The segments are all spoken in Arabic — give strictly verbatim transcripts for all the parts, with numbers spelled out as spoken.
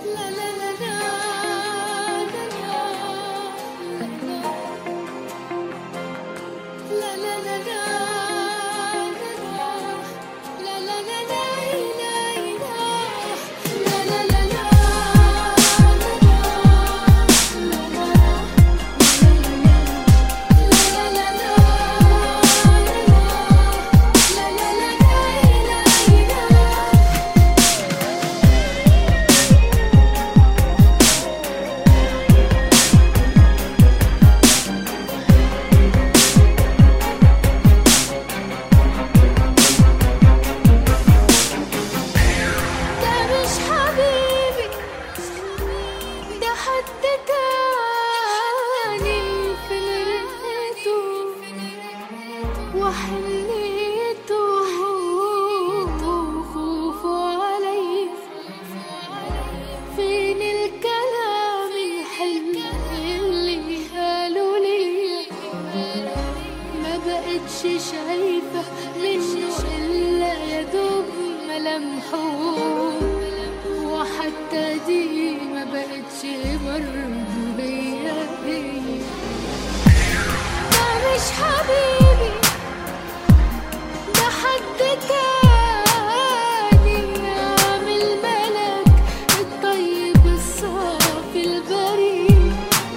وحنيته خوفه علي، فين الكلام الحلو اللي قالوا لي؟ ما بقتش شايفة منه إلا يا دوب ملامحه، وحتى دي ما بقتش برضه هي هي. ده مش حبيبي، ده حد تاني، عامل ملك الطيب الصافي البريء،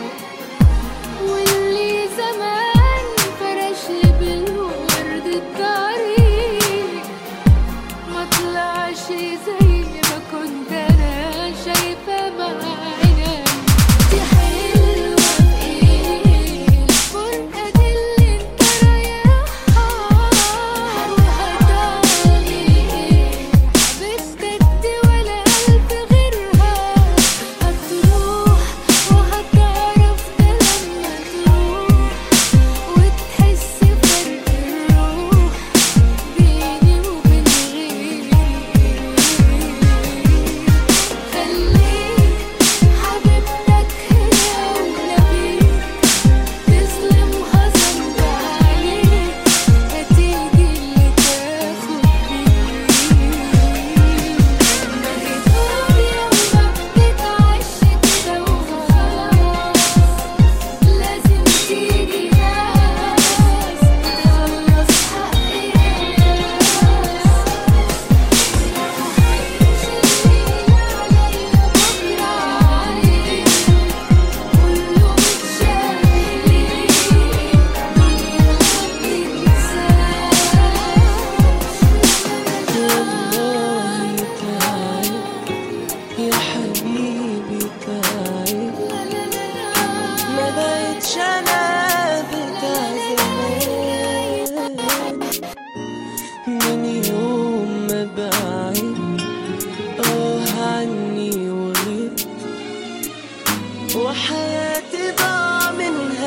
واللي زمان فرشلي بالورد الطريق، ما طلعش زي ما كنت انا شايفة بعيني. دي حلوة بإيه الفرقة دي اللي انت رايحها، وهتعملي ايه حبيبتك دي ولا ألف غيرها؟ هتروح وهتعرف ده لما تروح، وتحس فرق الروح بيني وبين غيري. خليك حبيبتك هي أولى بيك، تظلمها ذنب عليك، هتيجي اللي تاخد بيك. ما هي دنيا وما بتتعش كده وخلاص، لازم تيجي ناس تخلص حق الناس. محدش الليل عليا بكرة عليك، كله متشاف ليه، دنيا ما بتنساش. والله تعب يا حبيبي تعب، ما بقتش انا بتاع زمان، من يوم ما بعد اه عني وغيب، وحياتي ضاع منها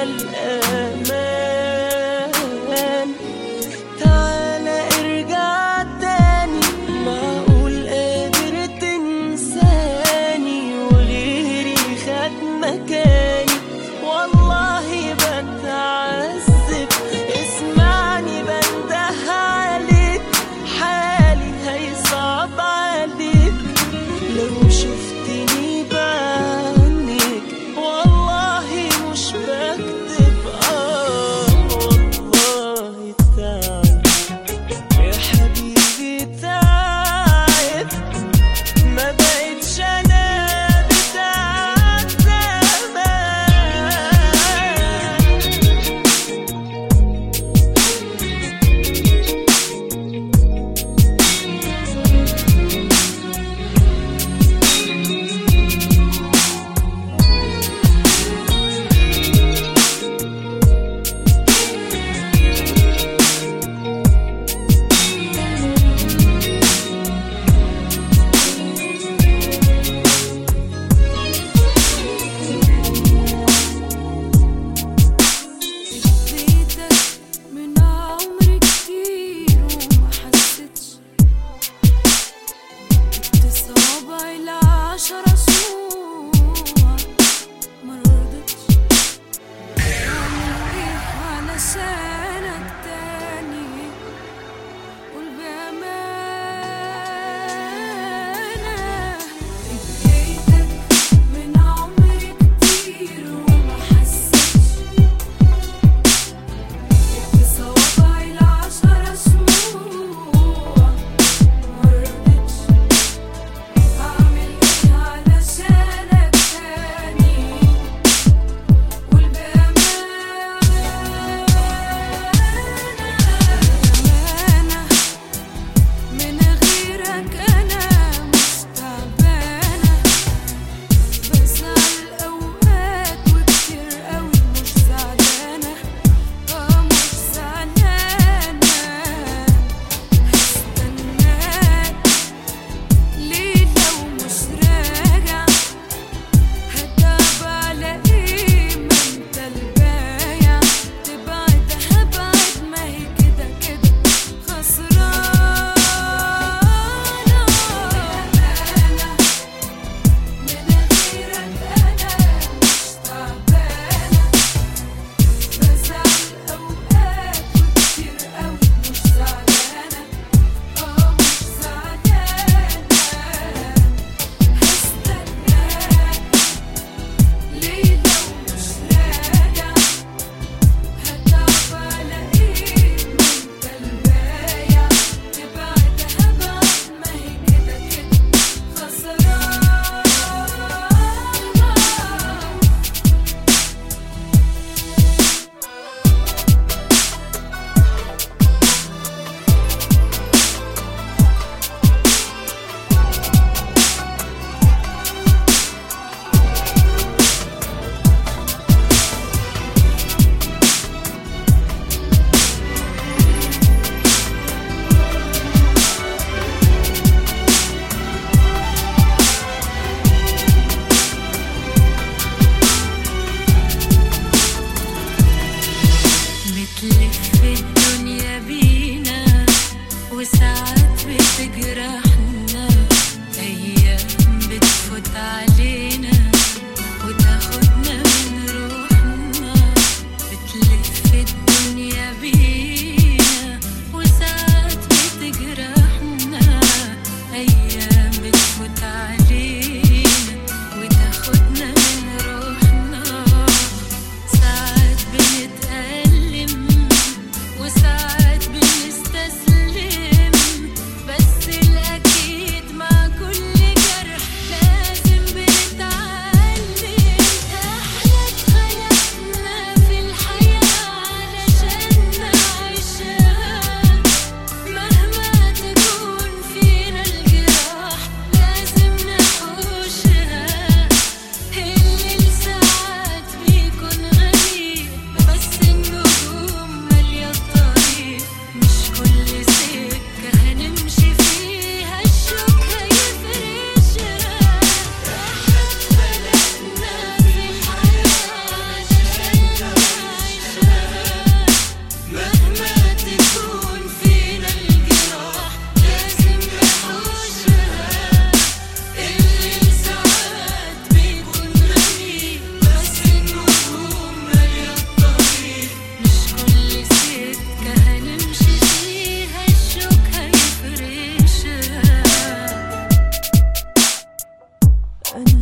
الأمان. تعالى ارجع تاني، معقول قادر تنساني وغيري خد مكاني؟ والله بتعذب، اسمعني بنده عليك، حالي هيصعب عليك لو شفتني بعينيك. والله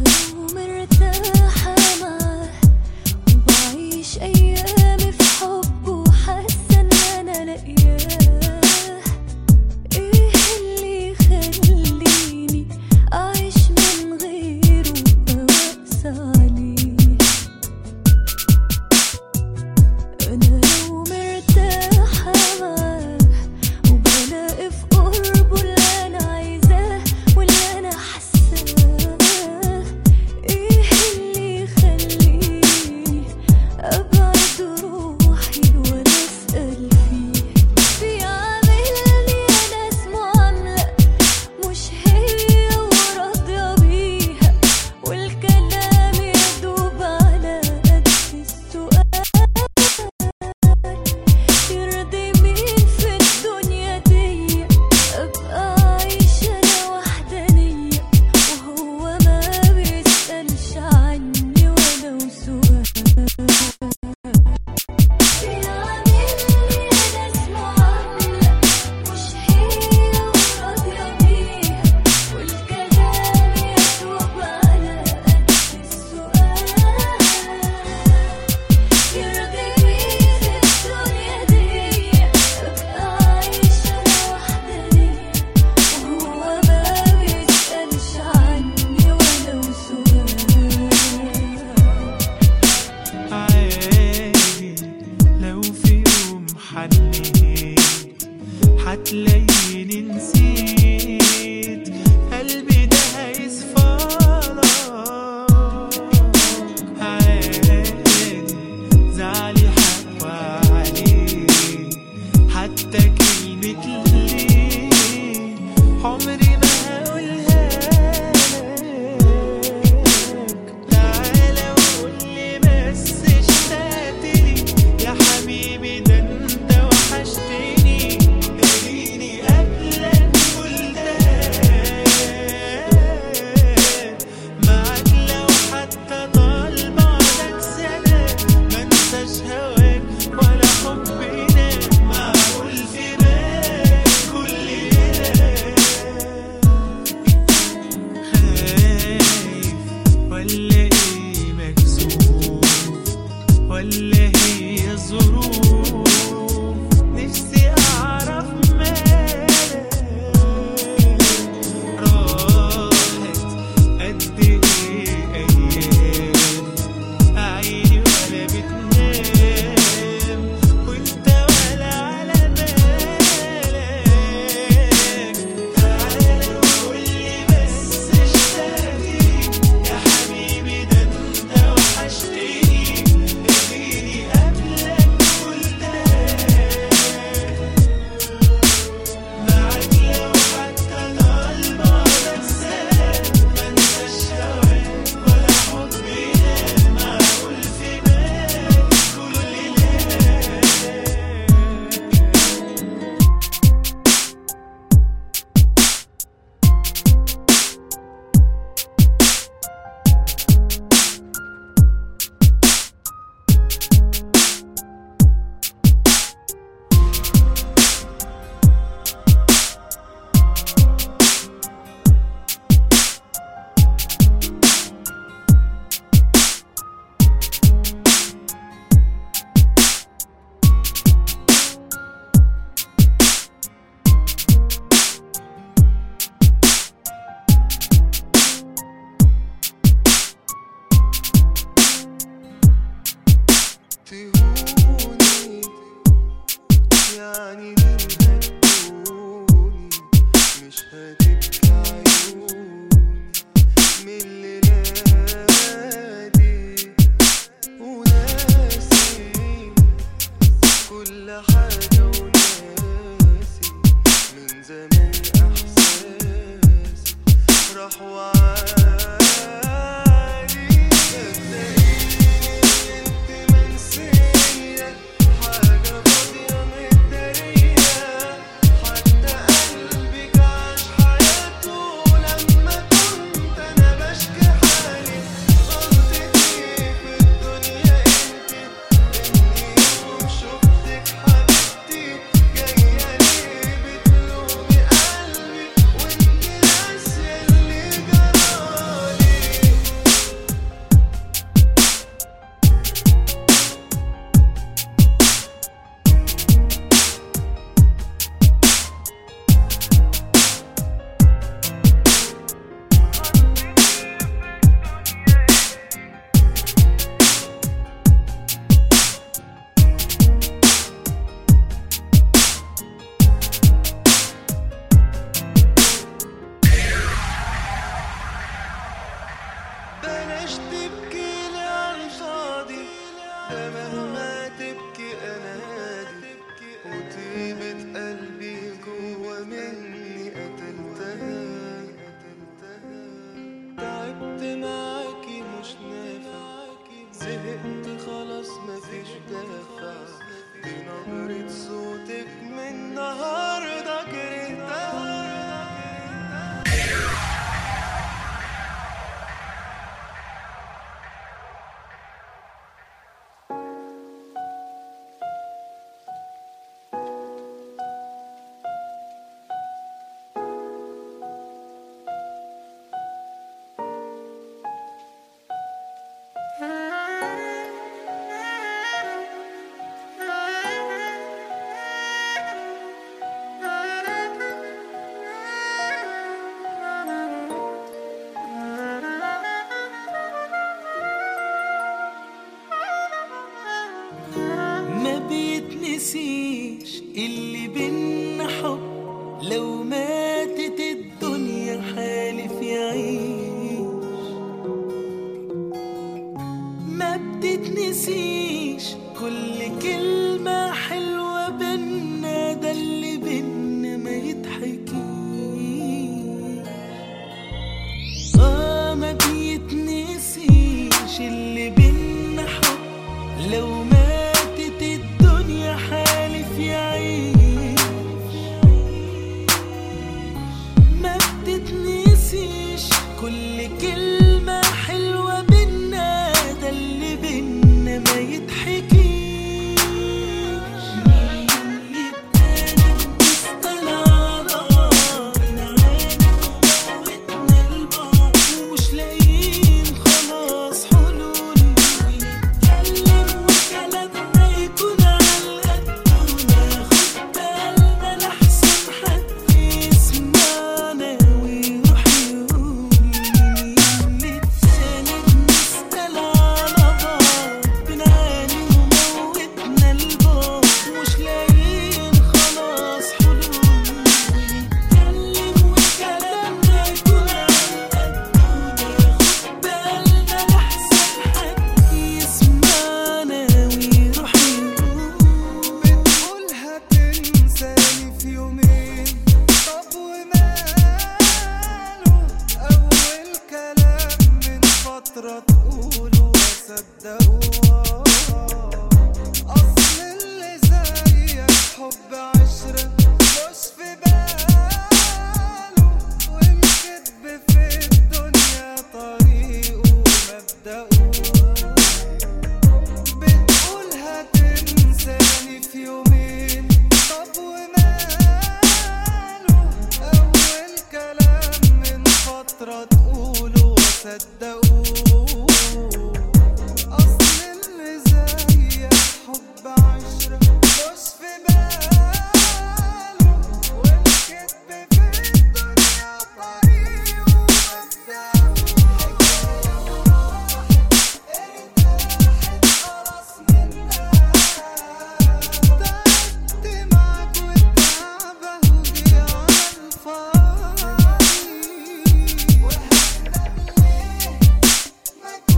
لو مرتاحة معاه وبعيش أيامي في حب وحاسة إن أنا لاقياه، إيه اللي يخليني أعيش من غيره وأقسى عليه؟ أنا لو مرتاحة معاه وبلاقي في قربه اللي أنا عايزاه واللي أنا حاساه، إيه اللي يخليني أبعد روحي ولا أسأل فيه؟ بيعاملني أنا اسمه عاملة مش هي وراضية بيها، والكلام يدوب على قد السؤال. يرضي مين في الدنيا دي أبقى عايشة أنا وحدانية وهو ما بيسألش عني ولو سؤال؟ بيعاملني أنا اسمه عاملة مش هي وراضية بيها، والكلام يدوب على قد السؤال. يرضي مين في الدنيا دي أبقى عايشة أنا وحدانية وهو ما بيسألش عني ولو سؤال؟ عادي لو في يوم حنيت هتلاقيني نسيت قلبي ده هيصفالك. عادي زعلي حق عليه حتى كلمة ليه عمري ما هقولها لك. تعالى وقولي بس اشتقتلي يا حبيبي، ده انت وحشتني. اديني قبلك قلتها معاك لو حتى طال بعدك سنة، منساش هواك ولا حبنا. معقول في بالك كل ده خايف ولا ايه مكسوف ولا هي الظروف؟ نفسي اعرف مالك راحت قد ايه ايام عيني ولا بتنام وانت ولا على بالك. تعالى وقولي بس اشتقتلي يا حبيبي، ده انت وحشتني. اديني قبلك قلتها معاك لو حتى طال بعدك سنة، منساش هواك ولا حبنا. معقول في بالك كل ده تهوني يعني ليه هتهوني؟ مش هتبكي عيوني من الليلة دي وناسي كل حاجة وناسي من زمان إحساسي راح وعادي. صدقيني انت منسية حاجة فاضية متدارية، حتى قلبك عاش حياته لما كنت أنا بشتاق تبكيلي عالفاضي، ده مهما تبكي أنادي، وطيبة قلبي جوا مني قتلتها. تعبت معاكي مش نافع، زهقت خلاص مفيش دافع، دي نبرة صوتك من النهاردة كرهتها. ما بيتنسيش اللي بينا حب، لو ماتت الدنيا حالف يعيش. ما بتتنسيش كل كلمة حلوة بينا، ده اللي بينا ما يتحكيش. اه ما بيتنسيش اللي بينا حب، لو ماتت الدنيا حالف يعيش. ما بتتنسيش كل كلمة حلوة بينا، ده اللي بينا ما يتحكيش. مين اللي ادانا بنسأل على بين عيني وموتنا البعض، ومش لاقيين خلاص حلول، ونتكلم وكلامنا يكون عالقد، وناخد بالنا لحسن حد يسمعنا ويروح يقول. مين اللي ادانا بنسأل على بعض، بنعاني وموتنا البعض، ومش لاقيين خلاص حلول، ونتكلم وكلامنا يكون عالقد، وناخد بالنا لحسن حد يسمعنا ويروح يقول. بتقول هتنساني في يومين، طب وماله؟ أول كلام من فترة تقوله وأصدقه. أصل اللي زيك حب عشرة مش في باله، والكدب في الدنيا طريقه ومبدأه. بتقول هتنساني في يومين، طب وماله؟ أول كلام من فترة تقوله وصدقه. أصل اللي زيك حب عشرة مش في باله، والكدب في الدنيا طريقه ومبدأه. ارتاحت خلاص منها، تعبت معاك والتعبة وجي على الفاضي. واحنا ليه ما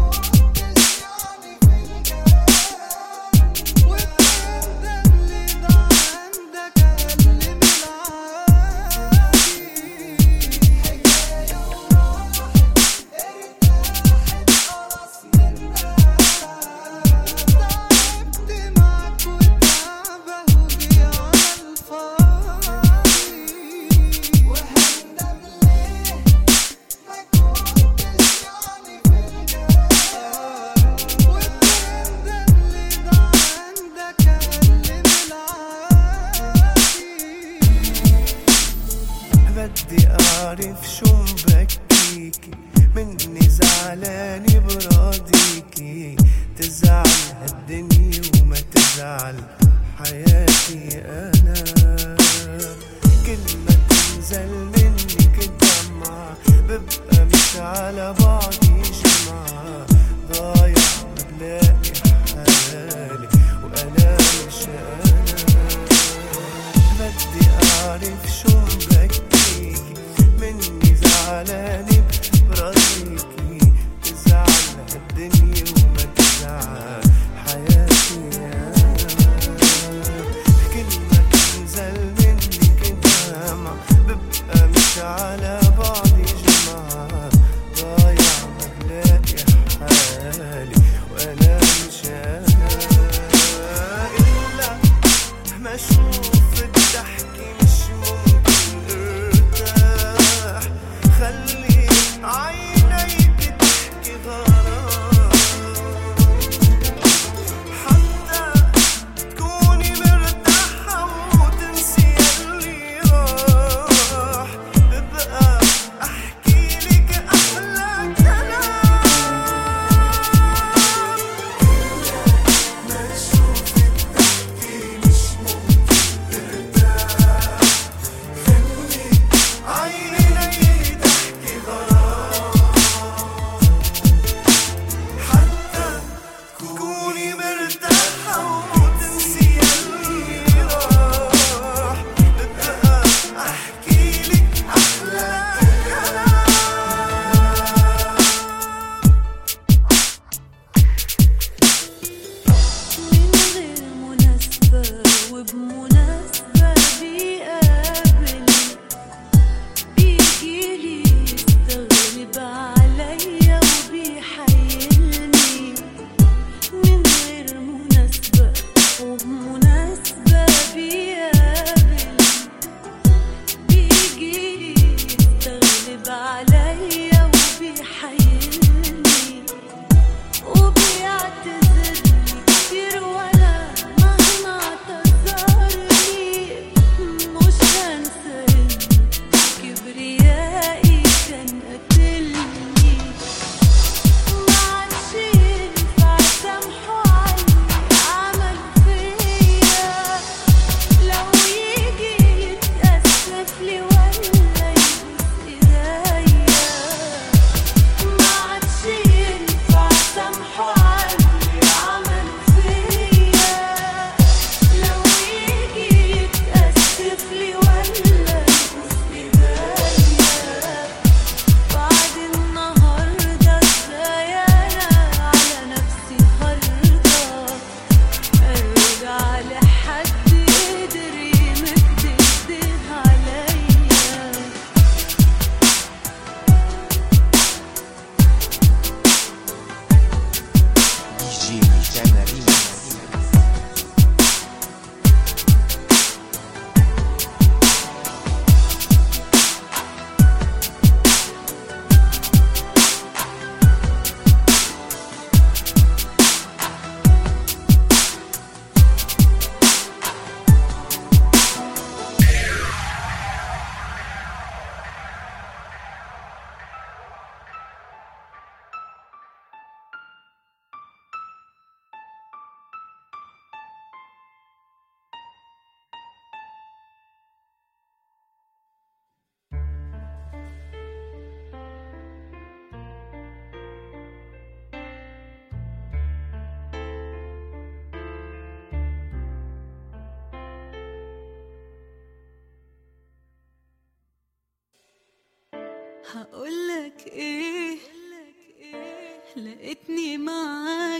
هقولك ايه، لقيتني معاك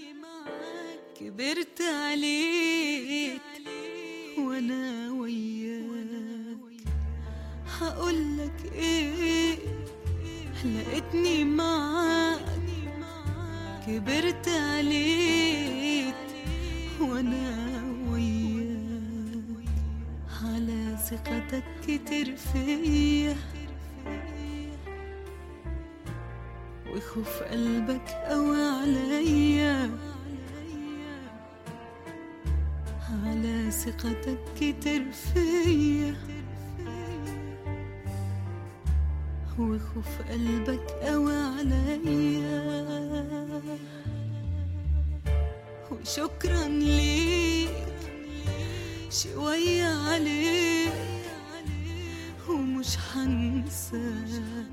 كبرت عليك وانا وياك. هقولك ايه، لقيتني معاك كبرت عليك وانا وياك. على ثقتك كتر فيا وخوف قلبك قوي عليا. على ثقتك كتر فيا وخوف قلبك قوي عليا. وشكرا ليك شوية عليك ومش هنساك.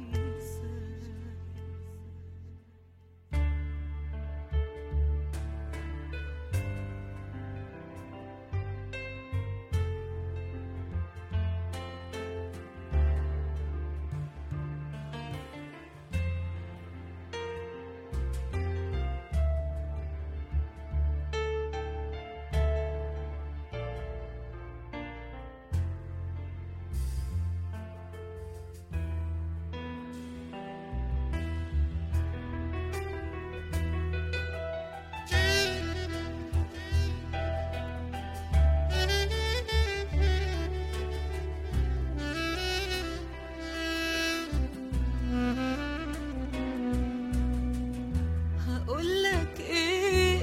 هقولك ايه،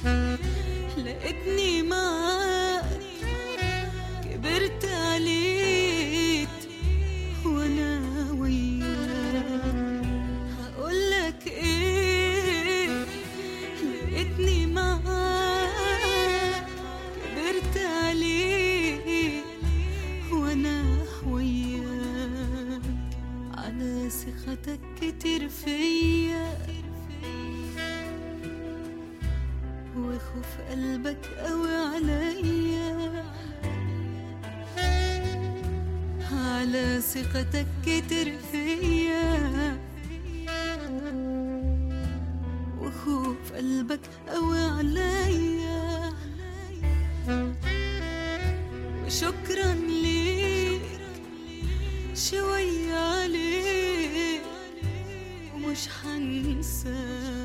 لقيتني معاك كبرت عليك وانا وياك. هقولك ايه، لقيتني معاك كبرت عليك وانا وياك. على ثقتك كتر فيا وخوف قلبك قوي عليا. على ثقتك كتر فيا وخوف قلبك قوي عليا. وشكرا ليك شوية عليك ومش هنساك.